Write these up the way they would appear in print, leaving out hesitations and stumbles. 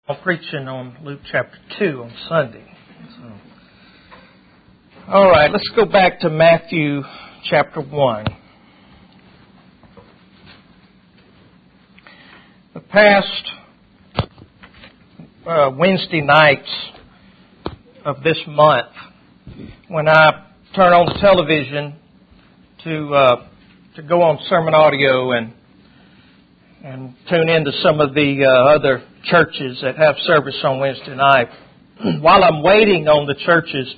I'm preaching on Luke chapter 2 on Sunday. All right, let's go back to Matthew chapter 1. The past Wednesday nights of this month, when I turn on the television to go on sermon audio and tune into some of the other churches that have service on Wednesday night, while I'm waiting on the churches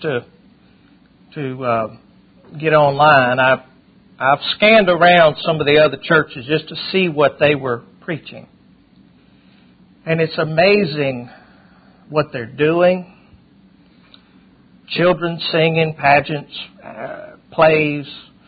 to get online, I've scanned around some of the other churches just to see what they were preaching. And it's amazing what they're doing. Children singing, pageants, plays.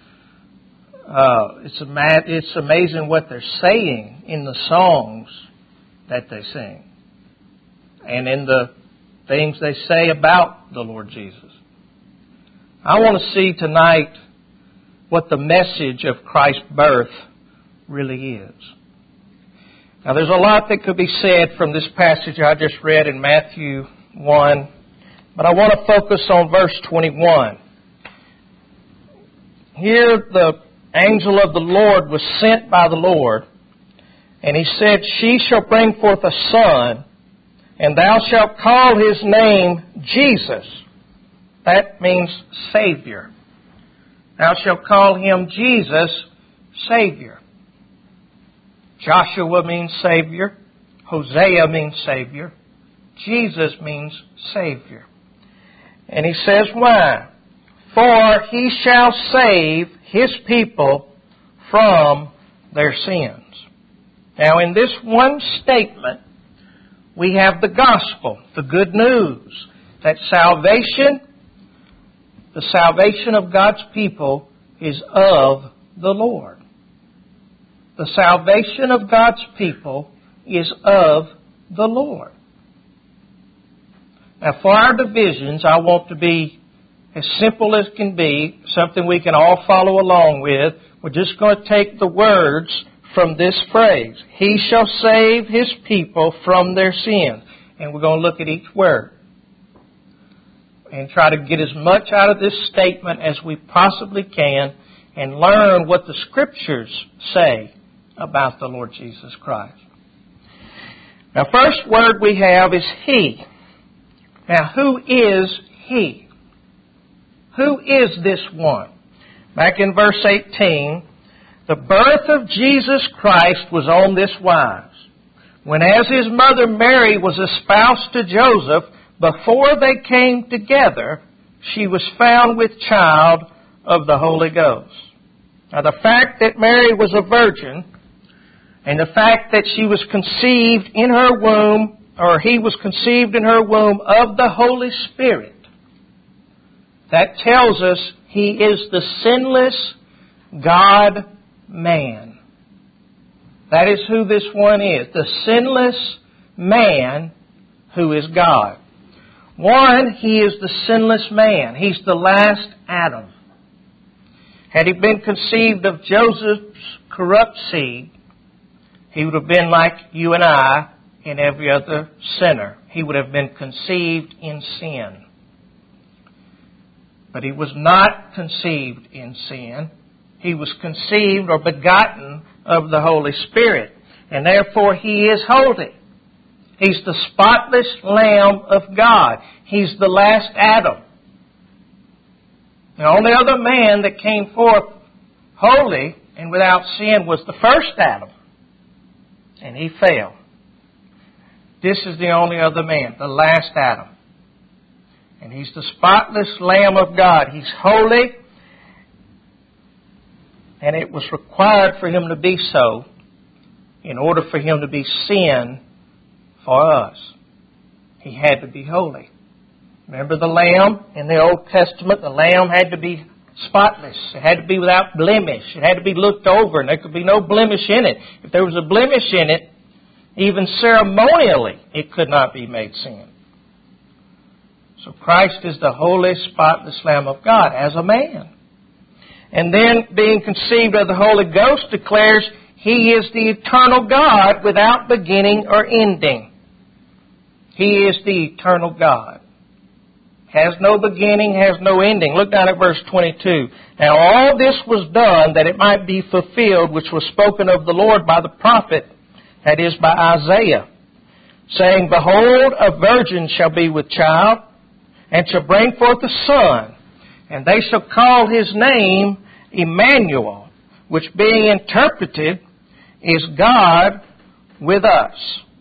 It's amazing what they're saying in the songs that they sing and in the things they say about the Lord Jesus. I want to see tonight what the message of Christ's birth really is. Now, there's a lot that could be said from this passage I just read in Matthew 1, but I want to focus on verse 21. Here, the angel of the Lord was sent by the Lord, and he said, "She shall bring forth a son, and thou shalt call his name Jesus." That means Savior. Thou shalt call him Jesus, Savior. Joshua means Savior. Hosea means Savior. Jesus means Savior. And he says, why? For he shall save his people from their sins. Now, in this one statement, we have the gospel, the good news, that the salvation of God's people is of the Lord. The salvation of God's people is of the Lord. Now, for our divisions, I want to be as simple as can be, something we can all follow along with. We're just going to take the words from this phrase. He shall save his people from their sins. And we're going to look at each word and try to get as much out of this statement as we possibly can and learn what the Scriptures say about the Lord Jesus Christ. Now, first word we have is He. Now, who is He? Who is this one? Back in verse 18, the birth of Jesus Christ was on this wise. When as his mother Mary was espoused to Joseph, before they came together, she was found with child of the Holy Ghost. Now, the fact that Mary was a virgin, and the fact that she was conceived in her womb, or he was conceived in her womb of the Holy Spirit, that tells us he is the sinless God-man. That is who this one is, the sinless man who is God. One, he is the sinless man. He's the last Adam. Had he been conceived of Joseph's corrupt seed, he would have been like you and I and every other sinner. He would have been conceived in sin. But he was not conceived in sin. He was conceived or begotten of the Holy Spirit. And therefore he is holy. He's the spotless Lamb of God. He's the last Adam. The only other man that came forth holy and without sin was the first Adam. And he fell. This is the only other man, the last Adam. And he's the spotless Lamb of God. He's holy. And it was required for him to be so in order for him to be sin for us. He had to be holy. Remember the lamb in the Old Testament? The lamb had to be spotless. It had to be without blemish. It had to be looked over, and there could be no blemish in it. If there was a blemish in it, even ceremonially, it could not be made sin. So Christ is the holy, spotless Lamb of God as a man. And then being conceived of the Holy Ghost declares He is the eternal God without beginning or ending. He is the eternal God. Has no beginning, has no ending. Look down at verse 22. Now all this was done that it might be fulfilled, which was spoken of the Lord by the prophet, that is, by Isaiah, saying, Behold, a virgin shall be with child, and shall bring forth a son, and they shall call his name Emmanuel, which being interpreted is God with us.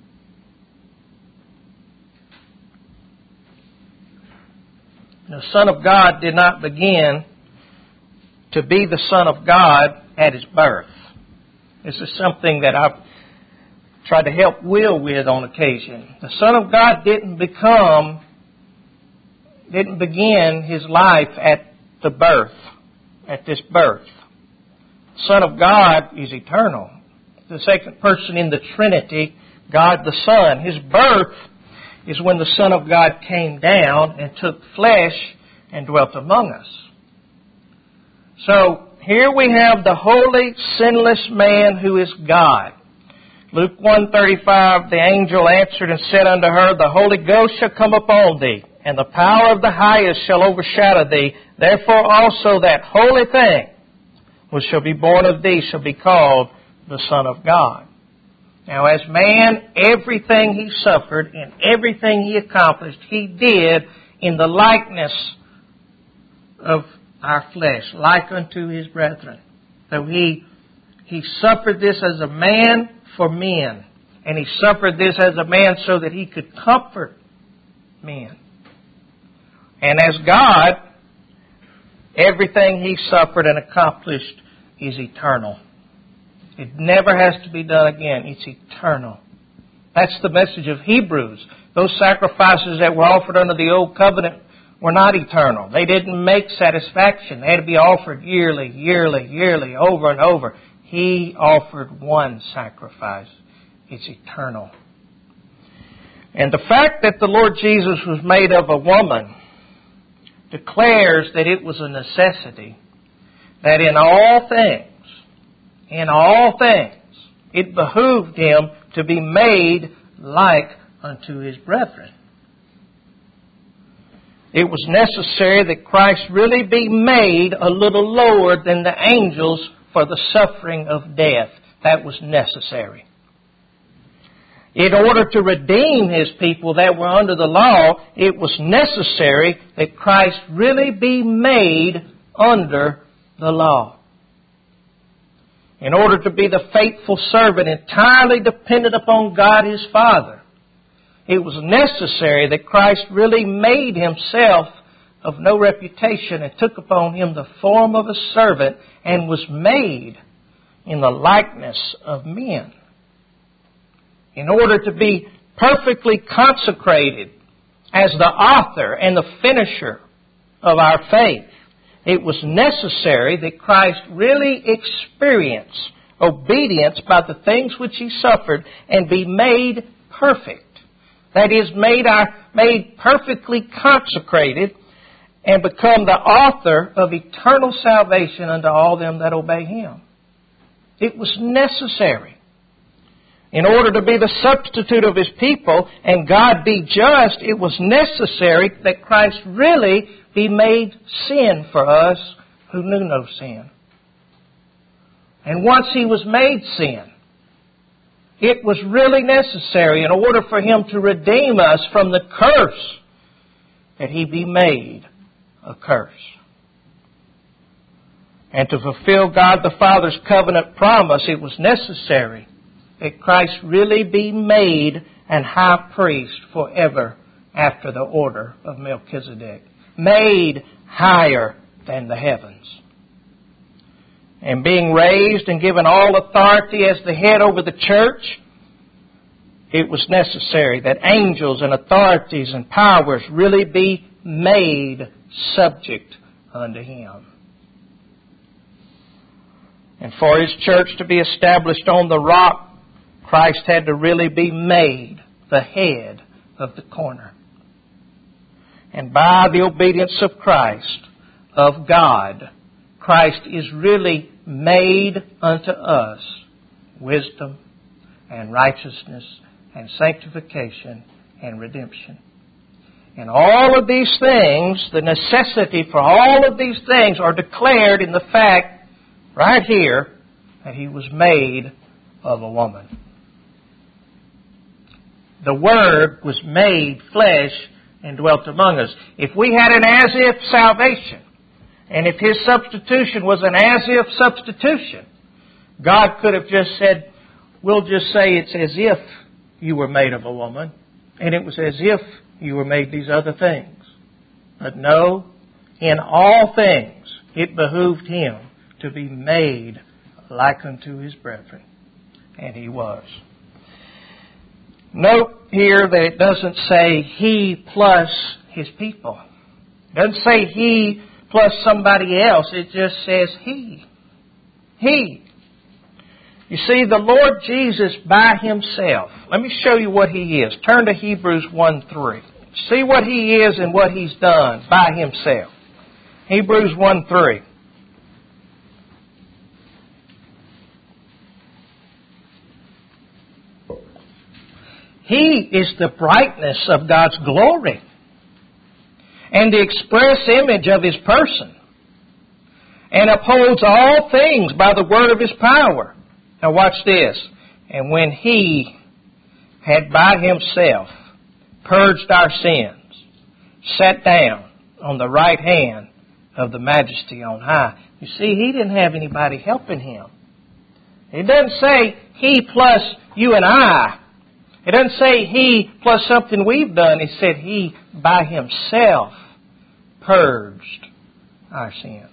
The Son of God did not begin to be the Son of God at His birth. This is something that I've tried to help Will with on occasion. The Son of God didn't begin His life at the birth, at this birth. The Son of God is eternal. The second person in the Trinity, God the Son. His birth is when the Son of God came down and took flesh and dwelt among us. So, here we have the holy, sinless man who is God. Luke 1:35, the angel answered and said unto her, The Holy Ghost shall come upon thee, and the power of the highest shall overshadow thee. Therefore also that holy thing which shall be born of thee shall be called the Son of God. Now as man, everything He suffered and everything He accomplished, He did in the likeness of our flesh, like unto His brethren. So He suffered this as a man for men. And He suffered this as a man so that He could comfort men. And as God, everything He suffered and accomplished is eternal. It never has to be done again. It's eternal. That's the message of Hebrews. Those sacrifices that were offered under the Old Covenant were not eternal. They didn't make satisfaction. They had to be offered yearly, over and over. He offered one sacrifice. It's eternal. And the fact that the Lord Jesus was made of a woman declares that it was a necessity, that in all things, it behooved Him to be made like unto His brethren. It was necessary that Christ really be made a little lower than the angels for the suffering of death. That was necessary. In order to redeem His people that were under the law, it was necessary that Christ really be made under the law. In order to be the faithful servant entirely dependent upon God His Father, it was necessary that Christ really made Himself of no reputation and took upon Him the form of a servant and was made in the likeness of men. In order to be perfectly consecrated as the author and the finisher of our faith, it was necessary that Christ really experience obedience by the things which He suffered and be made perfect. That is, made perfectly consecrated and become the author of eternal salvation unto all them that obey Him. It was necessary. In order to be the substitute of His people and God be just, it was necessary that Christ really be made sin for us who knew no sin. And once He was made sin, it was really necessary in order for Him to redeem us from the curse that He be made a curse. And to fulfill God the Father's covenant promise, it was necessary that Christ really be made an high priest forever after the order of Melchizedek. Made higher than the heavens. And being raised and given all authority as the head over the church, it was necessary that angels and authorities and powers really be made subject unto Him. And for His church to be established on the rock, Christ had to really be made the head of the corner. And by the obedience of Christ, of God, Christ is really made unto us wisdom and righteousness and sanctification and redemption. And all of these things, the necessity for all of these things are declared in the fact right here that He was made of a woman. The Word was made flesh and dwelt among us. If we had an as-if salvation, and if His substitution was an as-if substitution, God could have just said, we'll just say it's as if you were made of a woman, and it was as if you were made these other things. But no, in all things it behooved Him to be made like unto His brethren. And He was. Note here that it doesn't say He plus His people. It doesn't say He plus somebody else. It just says He. He. You see, the Lord Jesus by Himself. Let me show you what He is. Turn to Hebrews 1:3. See what He is and what He's done by Himself. Hebrews 1:3. He is the brightness of God's glory and the express image of His person, and upholds all things by the word of His power. Now watch this. And when He had by Himself purged our sins, sat down on the right hand of the Majesty on high. You see, He didn't have anybody helping Him. It doesn't say He plus you and I. It doesn't say He plus something we've done. It said He by Himself purged our sins.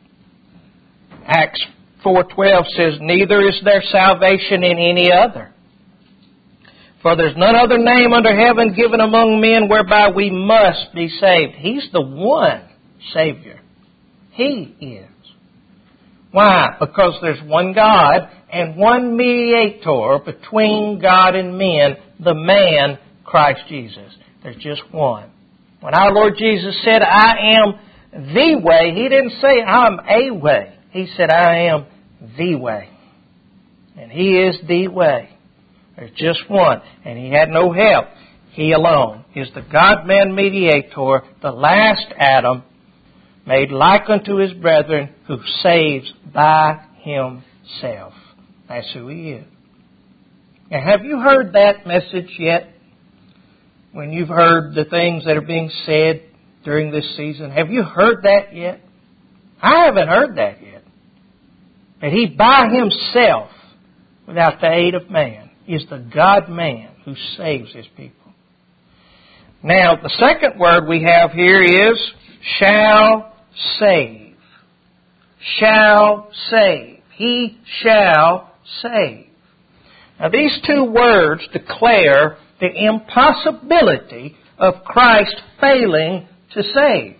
Acts 4:12 says, neither is there salvation in any other. For there's none other name under heaven given among men whereby we must be saved. He's the one Savior. He is. Why? Because there's one God and one mediator between God and men, the man, Christ Jesus. There's just one. When our Lord Jesus said, I am the way, He didn't say I'm a way. He said, I am the way. And He is the way. There's just one. And He had no help. He alone is the God-man mediator, the last Adam, made like unto His brethren, who saves by Himself. That's who He is. Now, have you heard that message yet? When you've heard the things that are being said during this season, have you heard that yet? I haven't heard that yet. That He by Himself, without the aid of man, is the God-man who saves His people. Now, the second word we have here is shall save. Shall save. He shall save. Now, these two words declare the impossibility of Christ failing to save.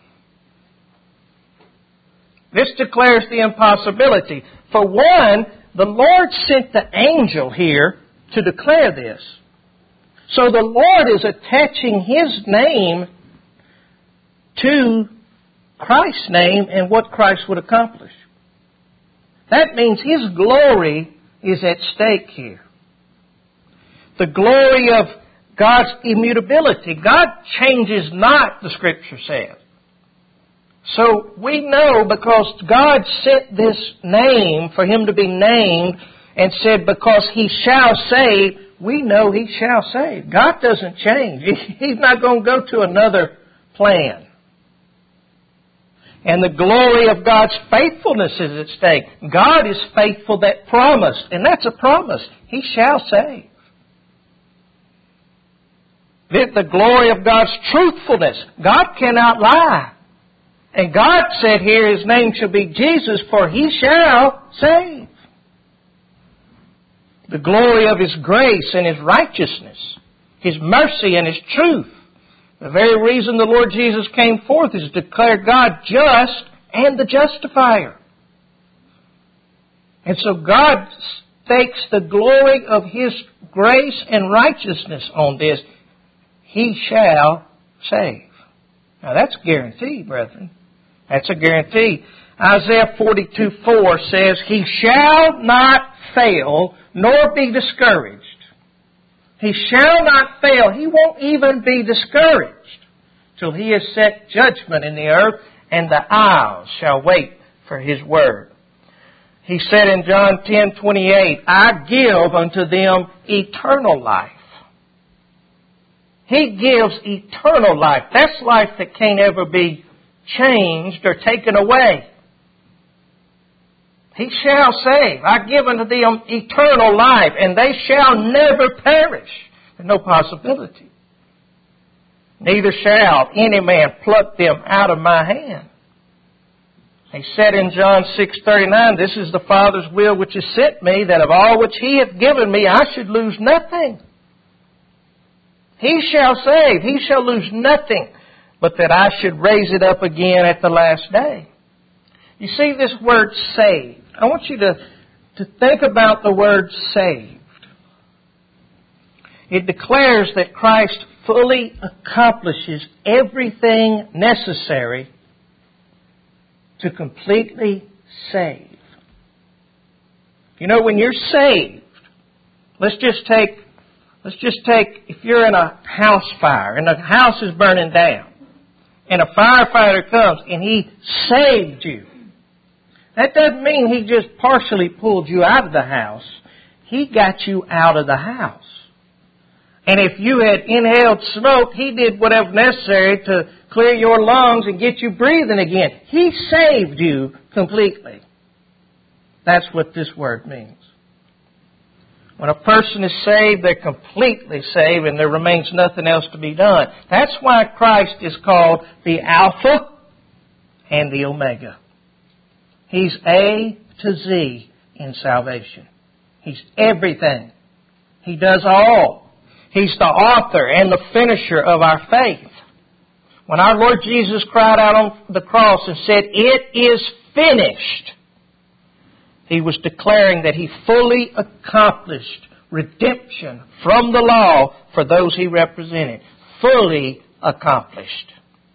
This declares the impossibility. For one, the Lord sent the angel here to declare this. So the Lord is attaching His name to Christ's name and what Christ would accomplish. That means His glory is at stake here. The glory of God's immutability. God changes not, the Scripture says. So we know because God set this name for Him to be named and said because He shall save, we know He shall save. God doesn't change. He's not going to go to another plan. And the glory of God's faithfulness is at stake. God is faithful that promised, and that's a promise. He shall save. The glory of God's truthfulness. God cannot lie. And God said here His name shall be Jesus, for He shall save. The glory of His grace and His righteousness, His mercy and His truth. The very reason the Lord Jesus came forth is to declare God just and the justifier. And so God stakes the glory of His grace and righteousness on this. He shall save. Now that's guaranteed, brethren. That's a guarantee. Isaiah 42:4 says, He shall not fail, nor be discouraged, He shall not fail. He won't even be discouraged till He has set judgment in the earth, and the isles shall wait for His word. He said in John 10:28, I give unto them eternal life. He gives eternal life. That's life that can't ever be changed or taken away. He shall save. I give unto them eternal life, and they shall never perish. There's no possibility. Neither shall any man pluck them out of my hand. He said in John 6:39, this is the Father's will which has sent me, that of all which He hath given me I should lose nothing. He shall save. He shall lose nothing, but that I should raise it up again at the last day. You see this word saved. I want you to think about the word saved. It declares that Christ fully accomplishes everything necessary to completely save. You know, when you're saved, let's just take if you're in a house fire and the house is burning down and a firefighter comes and he saved you. That doesn't mean he just partially pulled you out of the house. He got you out of the house. And if you had inhaled smoke, He did whatever necessary to clear your lungs and get you breathing again. He saved you completely. That's what this word means. When a person is saved, they're completely saved and there remains nothing else to be done. That's why Christ is called the Alpha and the Omega. He's A to Z in salvation. He's everything. He does all. He's the author and the finisher of our faith. When our Lord Jesus cried out on the cross and said, "It is finished," He was declaring that He fully accomplished redemption from the law for those He represented. Fully accomplished.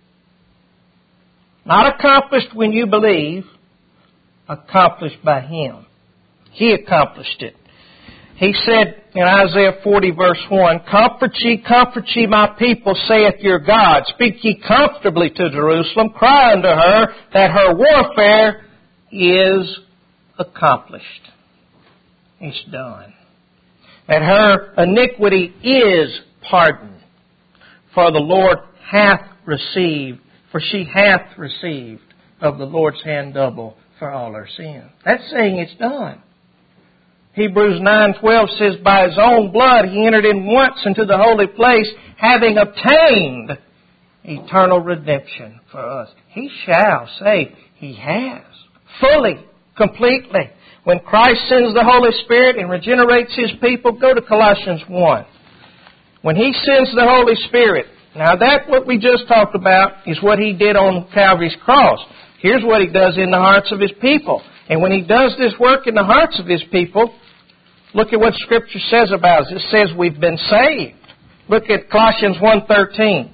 Not accomplished when you believe, accomplished by Him. He accomplished it. He said in Isaiah 40 verse 1, comfort ye, my people, saith your God. Speak ye comfortably to Jerusalem. Cry unto her that her warfare is accomplished. It's done. That her iniquity is pardoned. For the Lord hath received, for she hath received of the Lord's hand double for all her sin. That's saying it's done. Hebrews 9:12 says, by His own blood He entered in once into the holy place, having obtained eternal redemption for us. He shall save. He has. Fully, completely. When Christ sends the Holy Spirit and regenerates His people, go to Colossians 1. When He sends the Holy Spirit, now that what we just talked about is what He did on Calvary's cross. Here's what He does in the hearts of His people. And when He does this work in the hearts of His people, look at what Scripture says about us. It says we've been saved. Look at Colossians 1:13.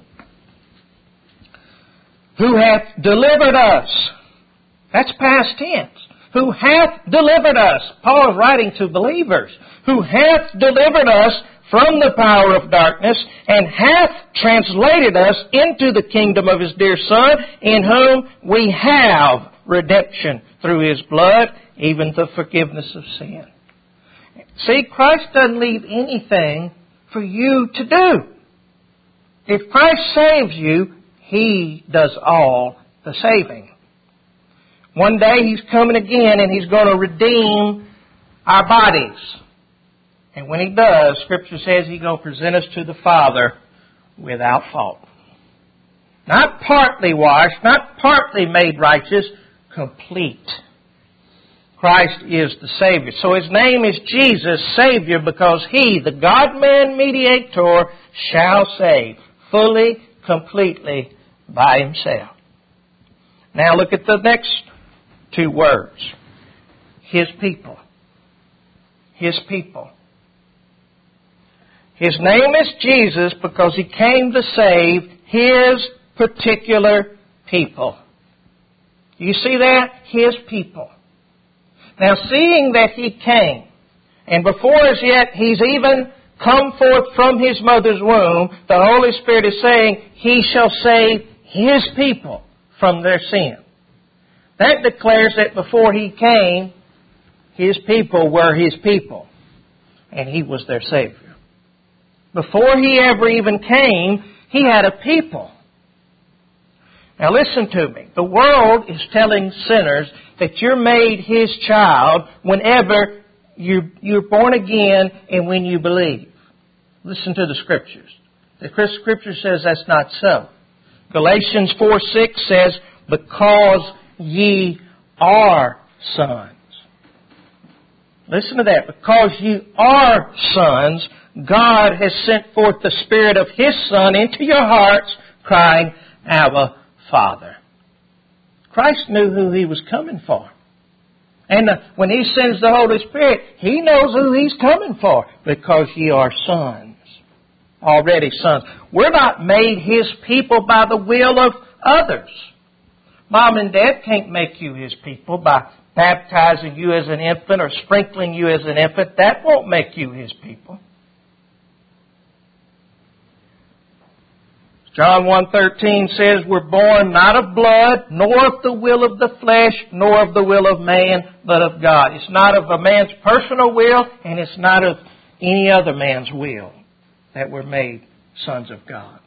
Who hath delivered us. That's past tense. Who hath delivered us. Paul is writing to believers. Who hath delivered us from the power of darkness and hath translated us into the kingdom of His dear Son, in whom we have redemption through His blood, even the forgiveness of sin. See, Christ doesn't leave anything for you to do. If Christ saves you, He does all the saving. One day He's coming again and He's going to redeem our bodies. And when He does, Scripture says He's going to present us to the Father without fault. Not partly washed, not partly made righteous, complete. Christ is the Savior. So His name is Jesus, Savior, because He, the God-man mediator, shall save fully, completely by Himself. Now look at the next two words. His people. His people. His name is Jesus because He came to save His particular people. You see that? His people. Now, seeing that He came, and before as yet He's even come forth from his mother's womb, the Holy Spirit is saying he shall save his people from their sin. That declares that before he came, his people were his people, and he was their Savior. Before he ever even came, he had a people. Now listen to me. The world is telling sinners that you're made his child whenever you're born again and when you believe. Listen to the Scriptures. The Scripture says that's not so. Galatians 4:6 says, because ye are sons. Listen to that. Because you are sons, God has sent forth the Spirit of His Son into your hearts, crying, Abba, Father. Christ knew who He was coming for. And when He sends the Holy Spirit, He knows who He's coming for. Because ye are sons. Already sons. We're not made His people by the will of others. Mom and Dad can't make you His people by baptizing you as an infant or sprinkling you as an infant. That won't make you His people. John 1:13 says, we're born not of blood, nor of the will of the flesh, nor of the will of man, but of God. It's not of a man's personal will, and it's not of any other man's will that we're made sons of God.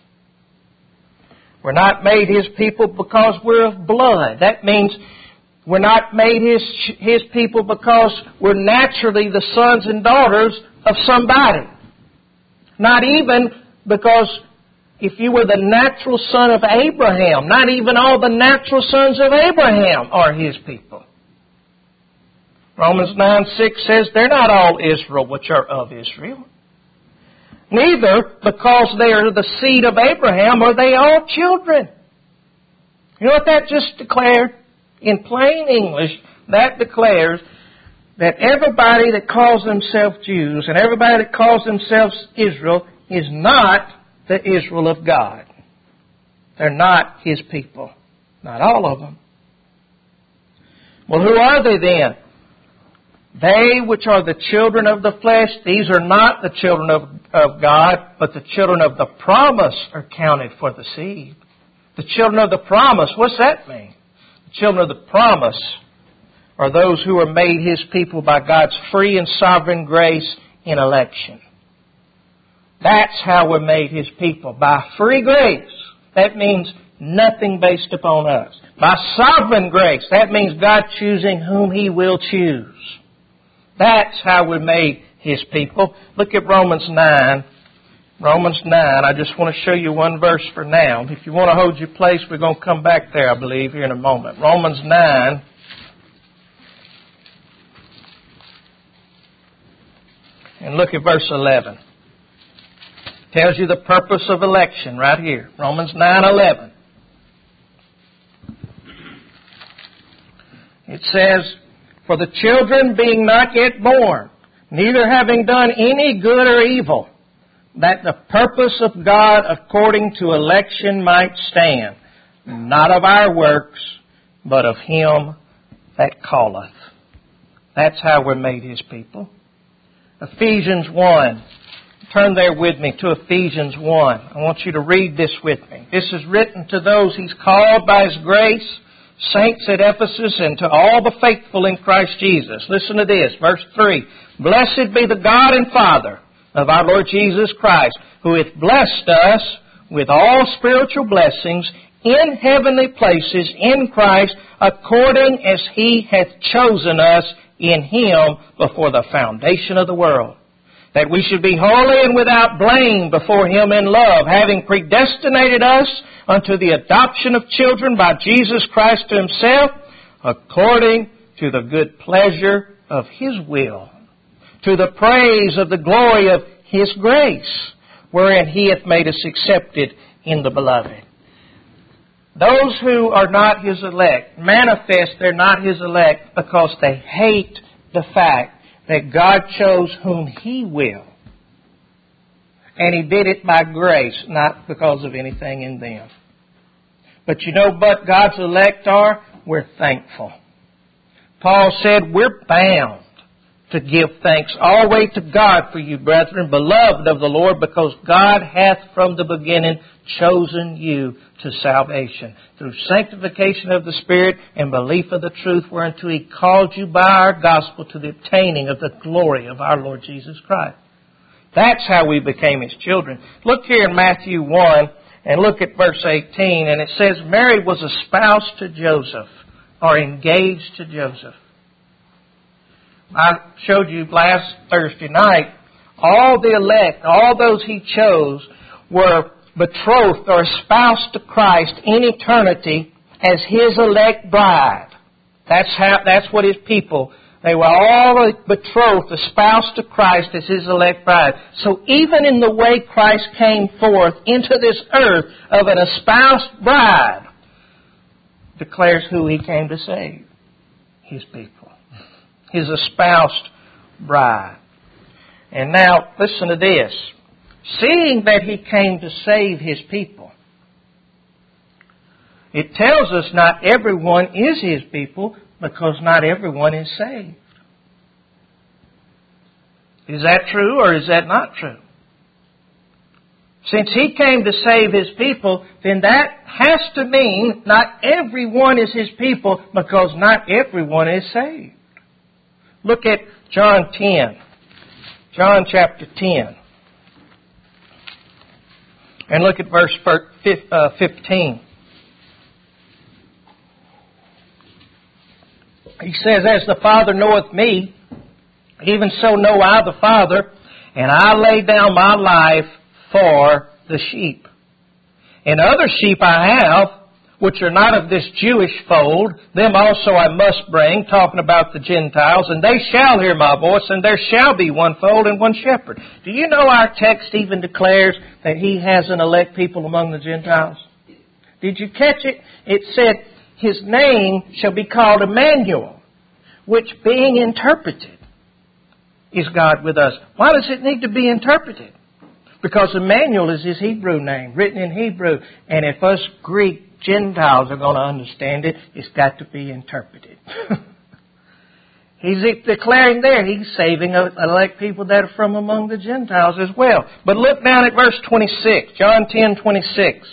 We're not made His people because we're of blood. That means we're not made His people because we're naturally the sons and daughters of somebody. Not even because if you were the natural son of Abraham, not even all the natural sons of Abraham are His people. Romans 9:6 says they're not all Israel which are of Israel. Neither, because they are the seed of Abraham, are they all children. You know what that just declared? In plain English, that declares that everybody that calls themselves Jews and everybody that calls themselves Israel is not the Israel of God. They're not His people. Not all of them. Well, who are they then? They which are the children of the flesh, these are not the children of God, but the children of the promise are counted for the seed. The children of the promise, what's that mean? The children of the promise are those who are made His people by God's free and sovereign grace in election. That's how we're made His people, by free grace. That means nothing based upon us. By sovereign grace, that means God choosing whom He will choose. That's how we're made His people. Look at Romans 9. Romans 9, I just want to show you one verse for now. If you want to hold your place, we're going to come back there, I believe, here in a moment. Romans 9. And look at verse 11. Tells you the purpose of election right here. Romans 9:11. It says, for the children being not yet born, neither having done any good or evil, that the purpose of God according to election might stand, not of our works, but of Him that calleth. That's how we're made His people. Ephesians 1. Turn there with me to Ephesians 1. I want you to read this with me. This is written to those He's called by His grace, saints at Ephesus, and to all the faithful in Christ Jesus. Listen to this, verse 3. Blessed be the God and Father of our Lord Jesus Christ, who hath blessed us with all spiritual blessings in heavenly places in Christ, according as He hath chosen us in Him before the foundation of the world, that we should be holy and without blame before Him in love, having predestinated us unto the adoption of children by Jesus Christ to Himself, according to the good pleasure of His will, to the praise of the glory of His grace, wherein He hath made us accepted in the Beloved. Those who are not His elect manifest they're not His elect because they hate the fact that God chose whom He will. And He did it by grace, not because of anything in them. But you know what God's elect are? We're thankful. Paul said we're bound to give thanks always to God for you, brethren, beloved of the Lord, because God hath from the beginning chosen you to salvation, through sanctification of the Spirit and belief of the truth, whereunto He called you by our gospel to the obtaining of the glory of our Lord Jesus Christ. That's how we became His children. Look here in Matthew 1 and look at verse 18, and it says, Mary was espoused to Joseph, or engaged to Joseph. I showed you last Thursday night, all the elect, all those He chose, were betrothed or espoused to Christ in eternity as His elect bride. That's what His people, they were all betrothed, espoused to Christ as His elect bride. So even in the way Christ came forth into this earth of an espoused bride, declares who He came to save. His people. His espoused bride. And now, listen to this. Seeing that He came to save His people, it tells us not everyone is His people, because not everyone is saved. Is that true or is that not true? Since He came to save His people, then that has to mean not everyone is His people, because not everyone is saved. Look at John 10. John chapter 10. And look at verse 15. He says, As the Father knoweth me, even so know I the Father, and I lay down my life for the sheep. And other sheep I have, which are not of this Jewish fold, them also I must bring, talking about the Gentiles, and they shall hear my voice, and there shall be one fold and one shepherd. Do you know our text even declares that He has an elect people among the Gentiles? Did you catch it? It said, His name shall be called Emmanuel, which being interpreted is God with us. Why does it need to be interpreted? Because Emmanuel is His Hebrew name, written in Hebrew. And if us Greek Gentiles are going to understand it, it's got to be interpreted. He's declaring there, He's saving elect people that are from among the Gentiles as well. But look down at verse 26, John 10:26.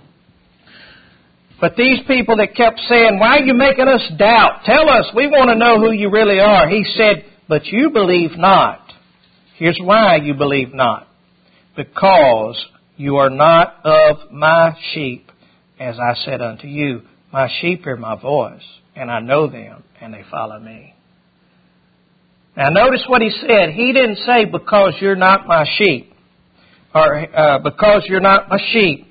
But these people that kept saying, Why are you making us doubt? Tell us, we want to know who you really are. He said, But you believe not. Here's why you believe not. Because you are not of my sheep, as I said unto you. My sheep hear my voice, and I know them, and they follow me. Now notice what He said. He didn't say, because you're not my sheep, or because you're not my sheep.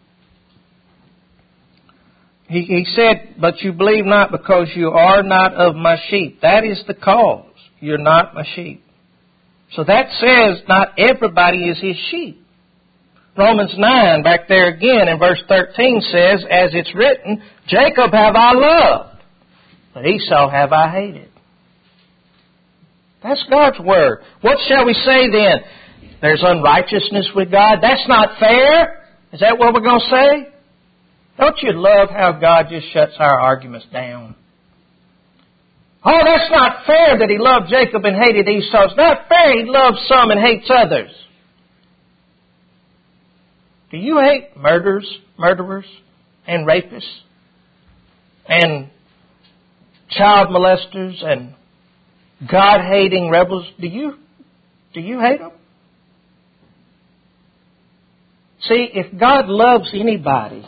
He said, but you believe not because you are not of my sheep. That is the cause. You're not my sheep. So that says not everybody is His sheep. Romans 9, back there again in verse 13 says, As it's written, Jacob have I loved, but Esau have I hated. That's God's Word. What shall we say then? There's unrighteousness with God? That's not fair? Is that what we're going to say? Don't you love how God just shuts our arguments down? Oh, that's not fair that He loved Jacob and hated Esau. It's not fair He loves some and hates others. Do you hate murderers, and rapists, and child molesters, and God-hating rebels? Do you hate them? See, if God loves anybody,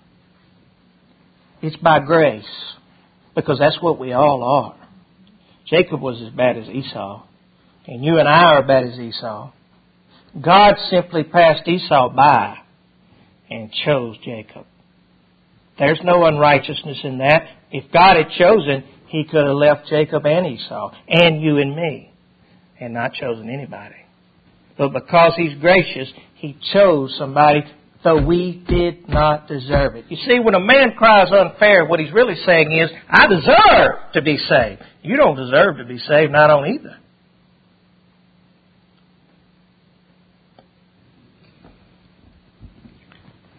it's by grace, because that's what we all are. Jacob was as bad as Esau, and you and I are as bad as Esau. God simply passed Esau by and chose Jacob. There's no unrighteousness in that. If God had chosen, He could have left Jacob and Esau, and you and me, and not chosen anybody. But because He's gracious, He chose somebody, though we did not deserve it. You see, when a man cries unfair, what he's really saying is, I deserve to be saved. You don't deserve to be saved, and I don't either.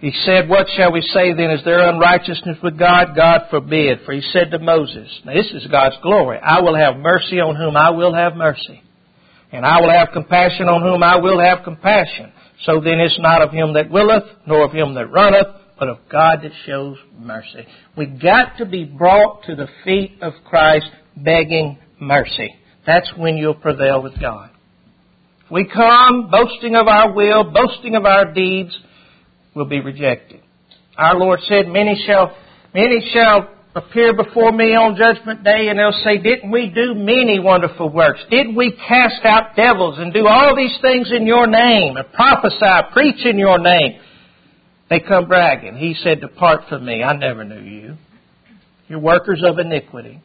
He said, what shall we say then? Is there unrighteousness with God? God forbid. For he said to Moses, now this is God's glory, I will have mercy on whom I will have mercy. And I will have compassion on whom I will have compassion. So then it's not of him that willeth, nor of him that runneth, but of God that shows mercy. We got to be brought to the feet of Christ begging mercy. That's when you'll prevail with God. If we come boasting of our will, boasting of our deeds, we'll be rejected. Our Lord said, many shall appear before me on judgment day, and they'll say, didn't we do many wonderful works? Didn't we cast out devils and do all these things in your name and prophesy, preach in your name? They come bragging. He said, depart from me, I never knew you. You're workers of iniquity.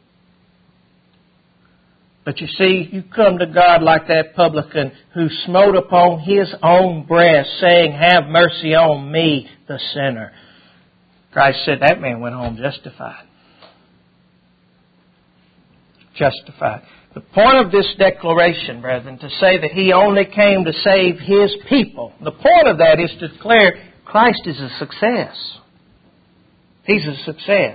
But you see, you come to God like that publican who smote upon his own breast, saying, have mercy on me, the sinner. Christ said that man went home justified. Justified. The point of this declaration, brethren, to say that He only came to save His people, the point of that is to declare Christ is a success. He's a success.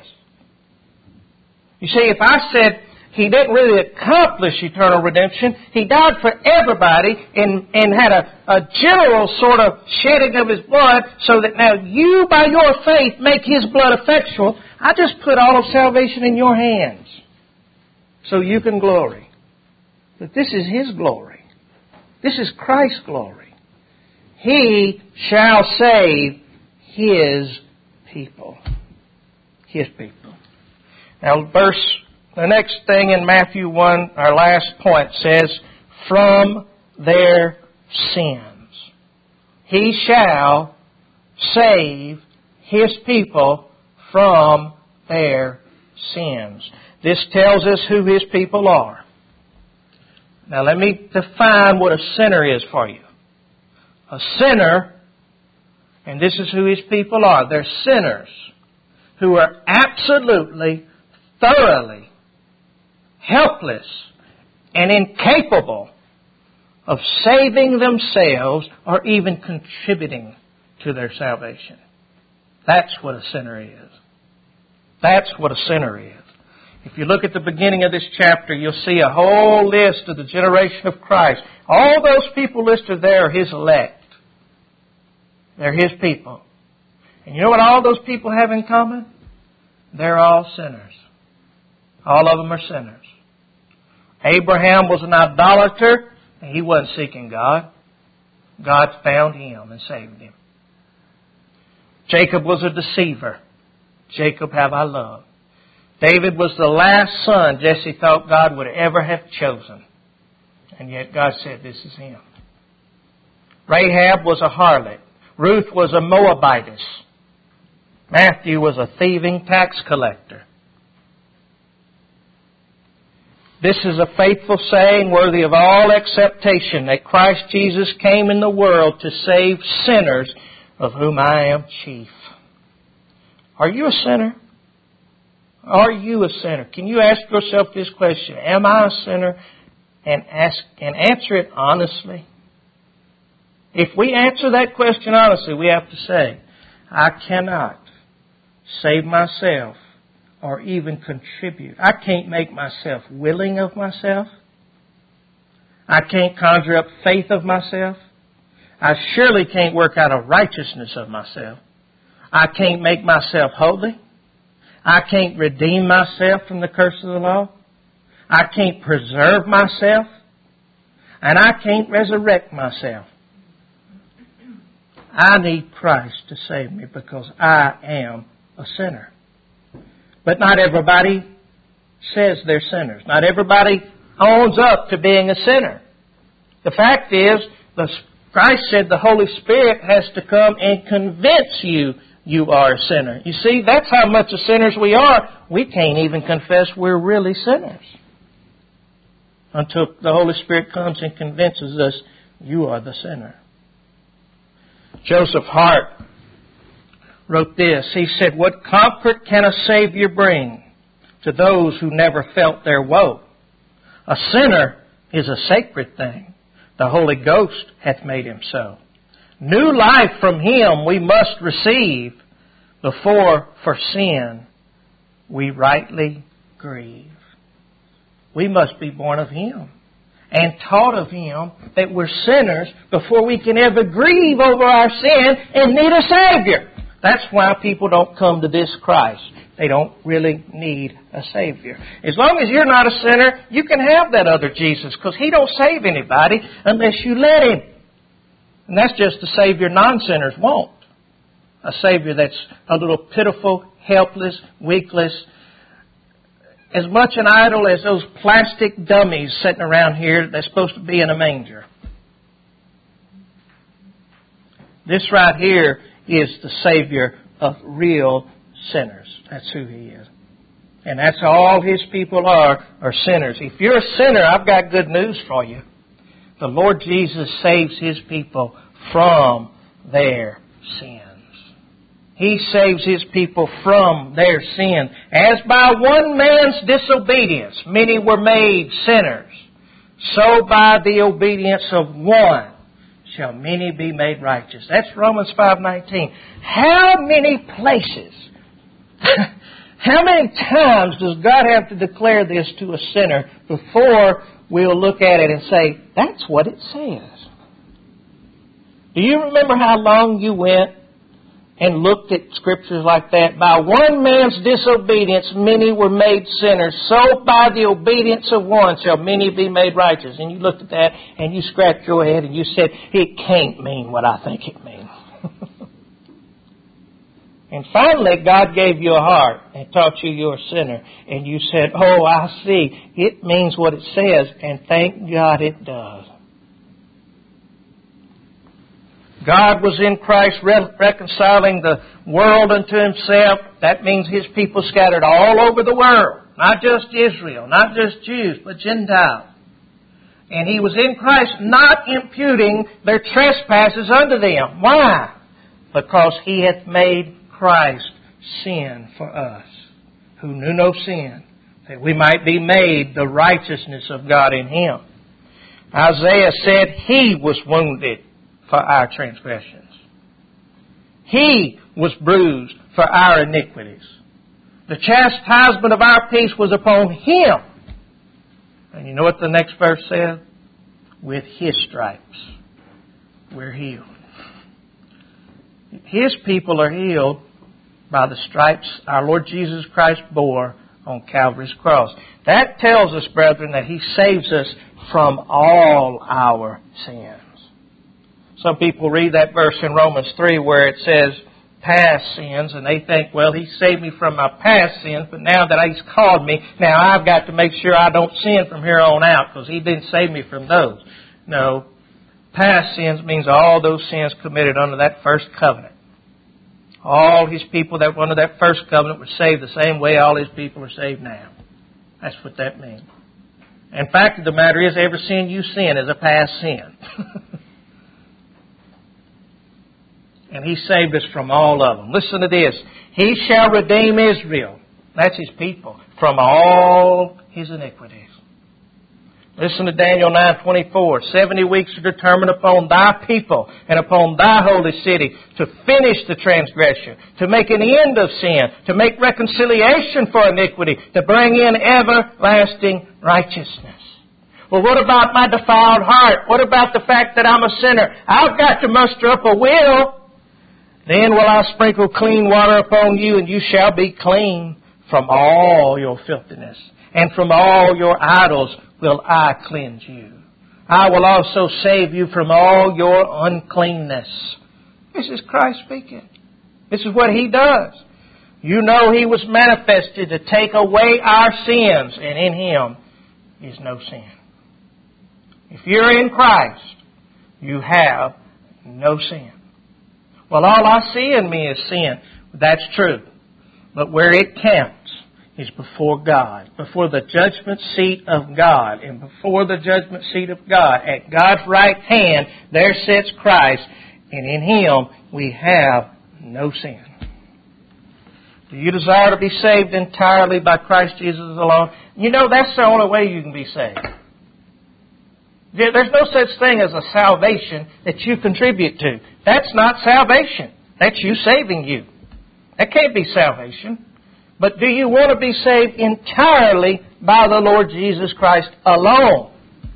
You see, if I said He didn't really accomplish eternal redemption, He died for everybody and had a general sort of shedding of His blood so that now you, by your faith, make His blood effectual. I just put all of salvation in your hands so you can glory. But this is His glory. This is Christ's glory. He shall save His people. His people. Now, the next thing in Matthew 1, our last point, says, from their sins. He shall save His people from their sins. This tells us who His people are. Now let me define what a sinner is for you. A sinner, and this is who His people are, they're sinners who are absolutely, thoroughly helpless and incapable of saving themselves or even contributing to their salvation. That's what a sinner is. That's what a sinner is. If you look at the beginning of this chapter, you'll see a whole list of the generation of Christ. All those people listed there are His elect. They're His people. And you know what all those people have in common? They're all sinners. All of them are sinners. Abraham was an idolater, and he wasn't seeking God. God found him and saved him. Jacob was a deceiver. Jacob have I loved. David was the last son Jesse thought God would ever have chosen. And yet God said, this is him. Rahab was a harlot. Ruth was a Moabitess. Matthew was a thieving tax collector. This is a faithful saying worthy of all acceptation that Christ Jesus came in the world to save sinners, of whom I am chief. Are you a sinner? Are you a sinner? Can you ask yourself this question? Am I a sinner? And answer it honestly. If we answer that question honestly, we have to say, I cannot save myself or even contribute. I can't make myself willing of myself. I can't conjure up faith of myself. I surely can't work out a righteousness of myself. I can't make myself holy. I can't redeem myself from the curse of the law. I can't preserve myself. And I can't resurrect myself. I need Christ to save me because I am a sinner. But not everybody says they're sinners. Not everybody owns up to being a sinner. The fact is, Christ said the Holy Spirit has to come and convince you are a sinner. You see, that's how much of sinners we are. We can't even confess we're really sinners until the Holy Spirit comes and convinces us you are the sinner. Joseph Hart wrote this. He said, what comfort can a Savior bring to those who never felt their woe? A sinner is a sacred thing. The Holy Ghost hath made him so. New life from Him we must receive before for sin we rightly grieve. We must be born of Him and taught of Him that we're sinners before we can ever grieve over our sin and need a Savior. That's why people don't come to this Christ. They don't really need a Savior. As long as you're not a sinner, you can have that other Jesus, because He don't save anybody unless you let Him. And that's just the Savior non-sinners want. A Savior that's a little pitiful, helpless, weakless, as much an idol as those plastic dummies sitting around here that's supposed to be in a manger. This right here is the Savior of real sinners. That's who He is. And that's all His people are sinners. If you're a sinner, I've got good news for you. The Lord Jesus saves His people from their sins. He saves His people from their sin. As by one man's disobedience many were made sinners, so by the obedience of one shall many be made righteous. That's Romans 5:19. How many places, how many times does God have to declare this to a sinner before we'll look at it and say, that's what it says? Do you remember how long you went and looked at scriptures like that? By one man's disobedience many were made sinners, so by the obedience of one shall many be made righteous. And you looked at that and you scratched your head and you said, it can't mean what I think it means. And finally, God gave you a heart and taught you you're a sinner. And you said, oh, I see. It means what it says. And thank God it does. God was in Christ reconciling the world unto Himself. That means His people scattered all over the world. Not just Israel, not just Jews, but Gentiles. And He was in Christ not imputing their trespasses unto them. Why? Because He hath made Christ sin for us, who knew no sin, that we might be made the righteousness of God in Him. Isaiah said He was wounded for our transgressions. He was bruised for our iniquities. The chastisement of our peace was upon Him. And you know what the next verse says? With His stripes we're healed. His people are healed by the stripes our Lord Jesus Christ bore on Calvary's cross. That tells us, brethren, that He saves us from all our sins. Some people read that verse in Romans 3 where it says past sins, and they think, well, He saved me from my past sins, but now that He's called me, now I've got to make sure I don't sin from here on out because He didn't save me from those. No, past sins means all those sins committed under that first covenant. All His people that were under that first covenant were saved the same way all His people are saved now. That's what that means. In fact, the matter is, every sin you sin is a past sin. And He saved us from all of them. Listen to this. He shall redeem Israel. That's His people. From all his iniquities. Listen to Daniel 9:24. 70 weeks are determined upon thy people and upon thy holy city to finish the transgression, to make an end of sin, to make reconciliation for iniquity, to bring in everlasting righteousness. Well, what about my defiled heart? What about the fact that I'm a sinner? I've got to muster up a will. Then will I sprinkle clean water upon you, and you shall be clean from all your filthiness. And from all your idols will I cleanse you. I will also save you from all your uncleanness. This is Christ speaking. This is what He does. You know He was manifested to take away our sins, and in Him is no sin. If you're in Christ, you have no sin. Well, all I see in me is sin. That's true. But where it counts is before God, before the judgment seat of God. And before the judgment seat of God, at God's right hand, there sits Christ, and in Him we have no sin. Do you desire to be saved entirely by Christ Jesus alone? You know, that's the only way you can be saved. There's no such thing as a salvation that you contribute to. That's not salvation. That's you saving you. That can't be salvation. But do you want to be saved entirely by the Lord Jesus Christ alone?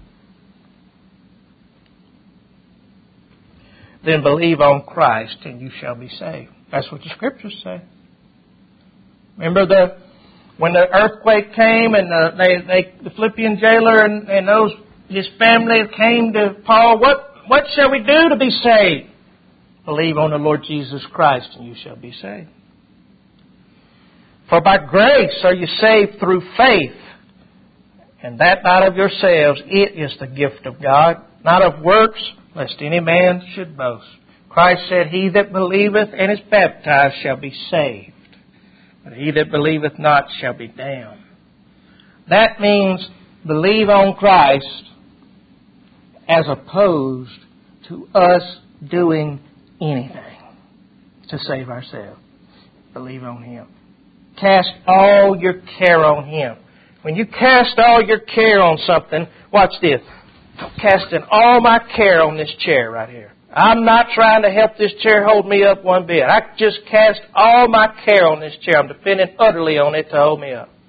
Then believe on Christ and you shall be saved. That's what the Scriptures say. Remember when the earthquake came and the Philippian jailer and his family came to Paul, what shall we do to be saved? Believe on the Lord Jesus Christ and you shall be saved. For by grace are you saved through faith, and that not of yourselves, it is the gift of God, not of works, lest any man should boast. Christ said, He that believeth and is baptized shall be saved, but he that believeth not shall be damned. That means believe on Christ as opposed to us doing anything to save ourselves. Believe on Him. Cast all your care on Him. When you cast all your care on something, watch this. I'm casting all my care on this chair right here. I'm not trying to help this chair hold me up one bit. I just cast all my care on this chair. I'm depending utterly on it to hold me up.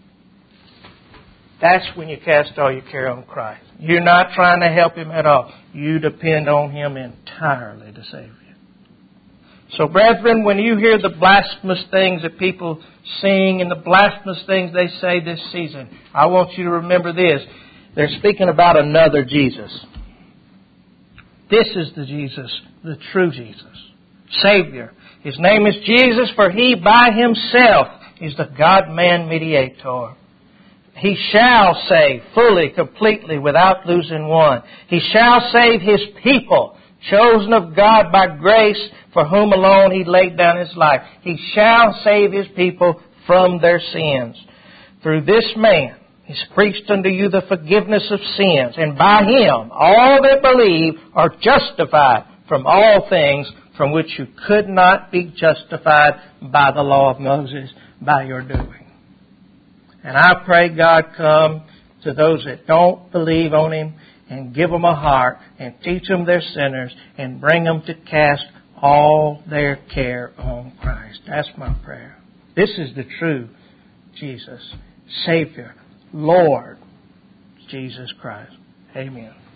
That's when you cast all your care on Christ. You're not trying to help Him at all. You depend on Him entirely to save you. So, brethren, when you hear the blasphemous things that people sing and the blasphemous things they say this season, I want you to remember this. They're speaking about another Jesus. This is the Jesus, the true Jesus, Savior. His name is Jesus, for He by Himself is the God-man mediator. He shall save fully, completely, without losing one. He shall save His people, chosen of God by grace, for whom alone He laid down His life. He shall save His people from their sins. Through this man is preached unto you the forgiveness of sins, and by Him all that believe are justified from all things from which you could not be justified by the law of Moses, by your doing. And I pray God come to those that don't believe on Him and give them a heart and teach them they're sinners and bring them to cast all their care on Christ. That's my prayer. This is the true Jesus, Savior, Lord, Jesus Christ. Amen.